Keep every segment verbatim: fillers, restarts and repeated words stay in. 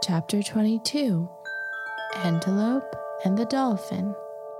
Chapter twenty-two, Antelope and the Dolphin.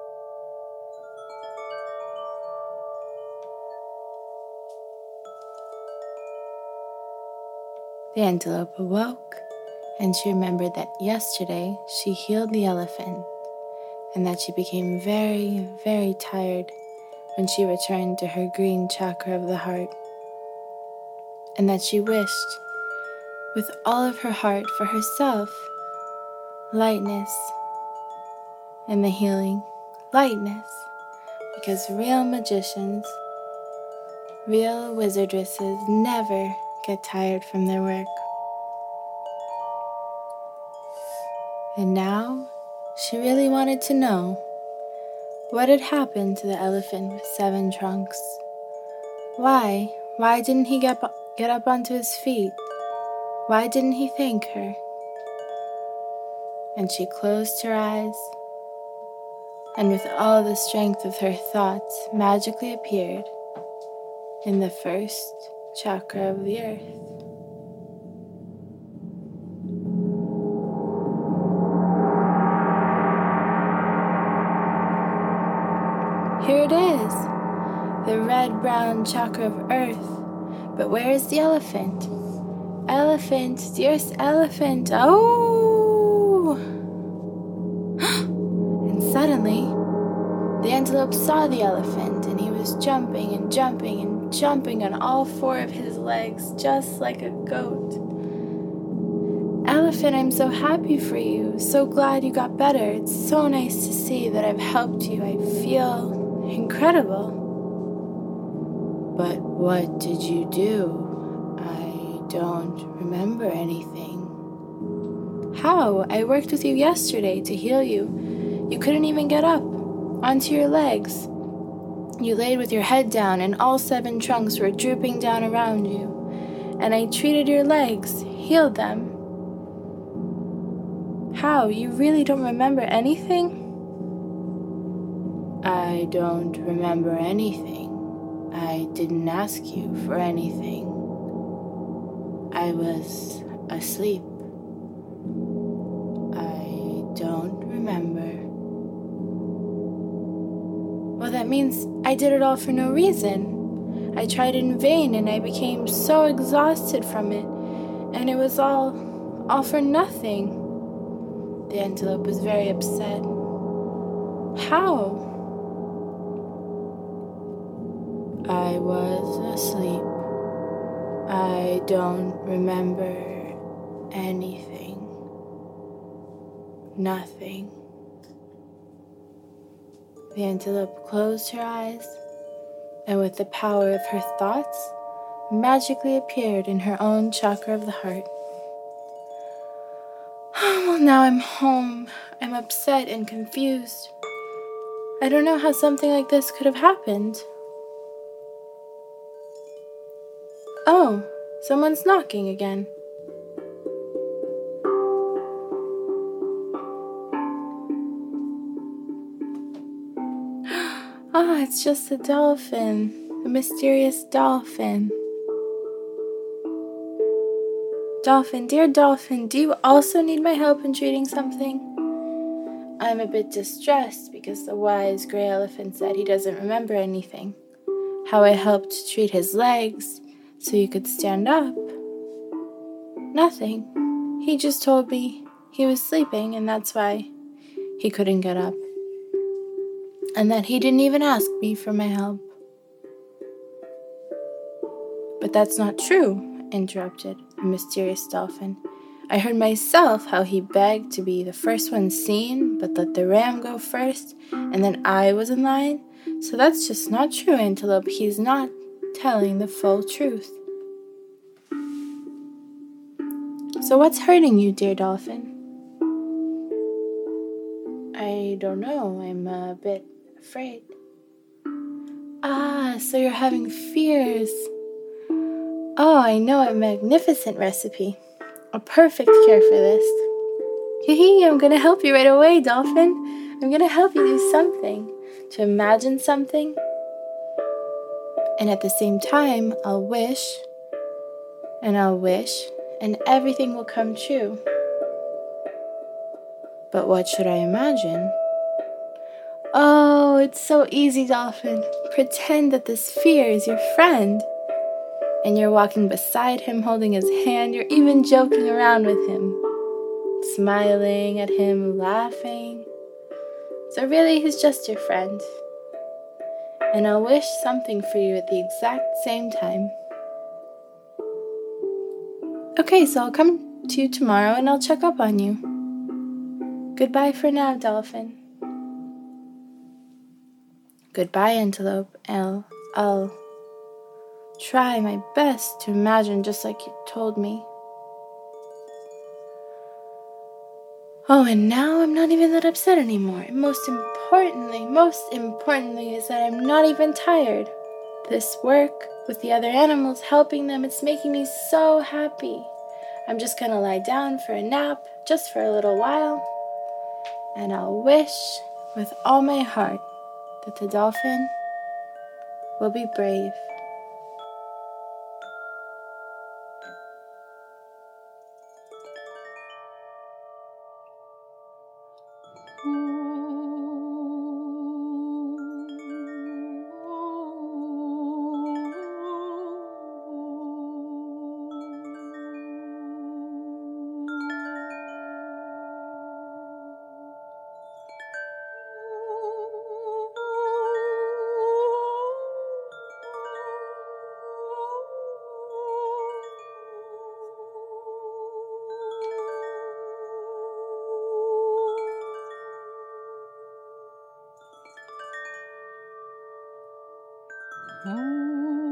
The antelope awoke, and she remembered that yesterday she healed the elephant, and that she became very, very tired when she returned to her green chakra of the heart, and that she wished with all of her heart for herself lightness and the healing lightness, because real magicians, real wizardresses never get tired from their work. And now she really wanted to know what had happened to the elephant with seven trunks. Why? Why didn't he get, get up onto his feet? Why didn't he thank her? And she closed her eyes, and with all the strength of her thoughts magically appeared in the first chakra of the earth. Here it is, the red-brown chakra of earth. But where is the elephant? Elephant, dearest elephant, oh! And suddenly, the antelope saw the elephant, and he was jumping and jumping and jumping on all four of his legs, just like a goat. Elephant, I'm so happy for you, so glad you got better. It's so nice to see that I've helped you. I feel incredible. But what did you do? I don't remember anything. How? I worked with you yesterday to heal you. You couldn't even get up onto your legs. You laid with your head down, and all seven trunks were drooping down around you. And I treated your legs, healed them. How? You really don't remember anything? I don't remember anything. I didn't ask you for anything. I was asleep. I don't remember. Well, that means I did it all for no reason. I tried in vain, and I became so exhausted from it, and it was all, all for nothing. The antelope was very upset. How? I was asleep. I don't remember anything. Nothing. The antelope closed her eyes, and with the power of her thoughts, magically appeared in her own chakra of the heart. Well, now I'm home. I'm upset and confused. I don't know how something like this could have happened. Oh, someone's knocking again. Ah, it's just the dolphin, the mysterious dolphin. Dolphin, dear dolphin, do you also need my help in treating something? I'm a bit distressed because the wise gray elephant said he doesn't remember anything. How I helped treat his legs so you could stand up. Nothing. He just told me he was sleeping, and that's why he couldn't get up. And that he didn't even ask me for my help. But that's not true, interrupted the mysterious dolphin. I heard myself how he begged to be the first one seen, but let the ram go first, and then I was in line. So that's just not true, antelope. He's not telling the full truth. So what's hurting you, dear dolphin? I don't know. I'm a bit afraid. Ah, so you're having fears. Oh, I know a magnificent recipe. A perfect cure for this. Hee hee, I'm going to help you right away, dolphin. I'm going to help you do something. To imagine something. And at the same time, I'll wish. And I'll wish. And everything will come true. But what should I imagine? Oh, it's so easy, dolphin. Pretend that this sphere is your friend. And you're walking beside him, holding his hand. You're even joking around with him, smiling at him, laughing. So really, he's just your friend. And I'll wish something for you at the exact same time. Okay, so I'll come to you tomorrow and I'll check up on you. Goodbye for now, dolphin. Goodbye, antelope. I'll, I'll try my best to imagine just like you told me. Oh, and now I'm not even that upset anymore. And most importantly, most importantly is that I'm not even tired. This work with the other animals, helping them, it's making me so happy. I'm just gonna lie down for a nap, just for a little while, and I'll wish with all my heart that the dolphin will be brave. Oh.